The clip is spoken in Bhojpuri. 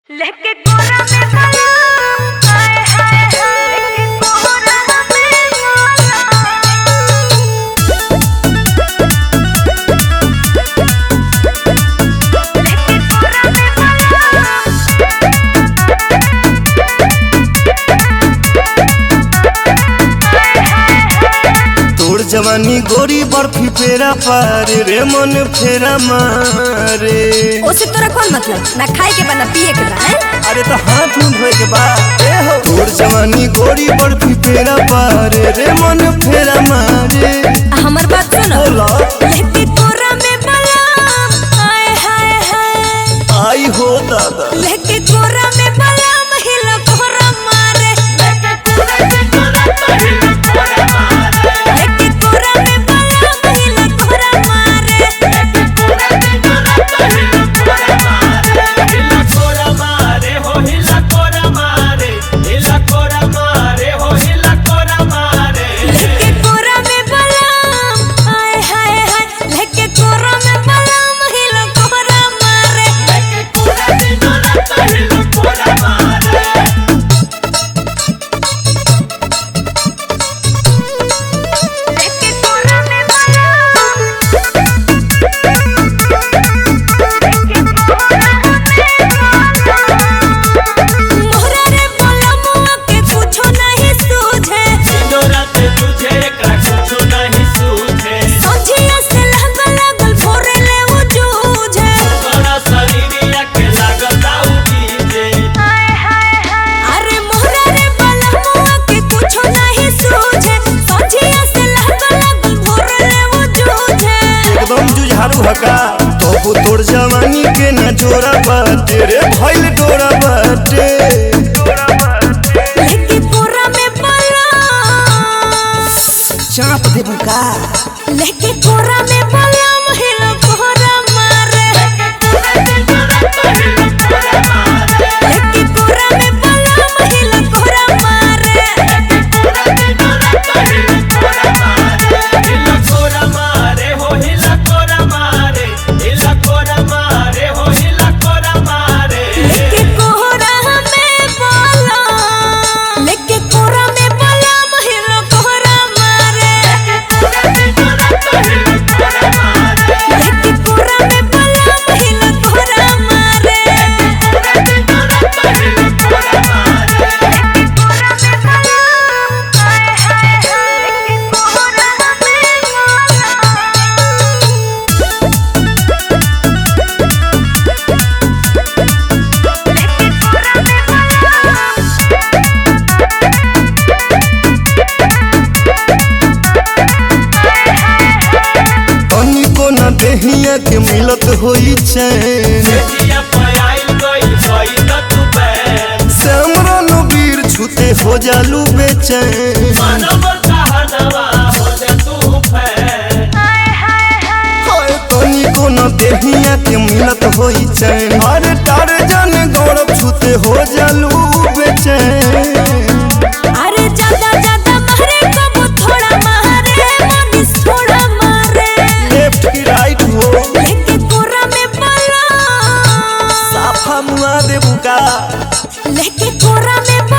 लेके कोरा में भला हाय हाय हाय लेके कोरा में तोड़ जवानी गोरी बर्फी पेरा पारे रे मन फेरा मारे। ओसे तोरा कौन मतलब ना खाए के बा ना पिए के बा हैं? अरे तो हाथ मुंह धोए के बाद ए हो तोड़ जवानी गोरी बर्फी पेरा पारे रे मन फेरा मारे। हमर बात सुन लेके कोरा में बलाम हाय हाय हाय आई हो दादा लेके कोरा में बलाम हिला कोरा मारे लेके कोरा में बलाम हिला कोरा मारे लेके कोरा में बलाम हिला कोरा मारे लेके कोरा में बलाम हिला कोरा मारे हिला कोरा मारे हो हिला कोरा मारे हिला कोरा मारे हो हिला कोरा मारे लेके कोरा में बलाम हाय हाय हाय लेके कोरा में बलाम हिला कोरा मारे लेके कोरा में बलाम हिला कोरा मारे लेके कोरा में भला मोहरा रे बलमुआ के कुछो नहीं सूझे सिंदूरा ते तुझे एकरा कुछो नहीं सूझे सोचिया से लागल भोरे ले वो जूझे तोरा शरीरिया के लागता उगीजे हाय हाय हाय अरे मोहरा रे बलमुआ के कुछो नहीं सूझे सोचिया से लागल भोरे ले वो जूझे एकदम जुझारू हका तो तोड़ जवानी के ना जोरा बाटे रे भइल डोरा बाटे। लेके कोरा में बलाम चाप दे बुका लेके कोरा में बलाम हिला कोरा मारे लेके कोरा में बलाम हिला कोरा मारे हिला कोरा मारे हो हिला कोरा मारे हिला कोरा मारे हो हिला कोरा मारे लेके कोरा में बलाम लेके कोरा में बलाम हिला कोरा मारे लेके कोरा में बलाम हिला कोरा मारे हाय हाय हाय लेके कोरा तनिको ना देहिया के मिलत होई चैन जिया पयाइल गइल गइल तू बैन समरन वीर छूते हो जालू बेचैन। मानव कहनवा हो जा तू फैन हाय तनिको ना देहिया के मिलत होई चैन अरे तार जाने गौरव छूते हो जालू बेचैन। अरे ज्यादा ज्यादा मारे कबो थोड़ा मारे मनीष थोड़ा मारे लेफ्ट की राइट हो लेके कोरा में बलाम साफा मुआ दे बुका लेके कोरा में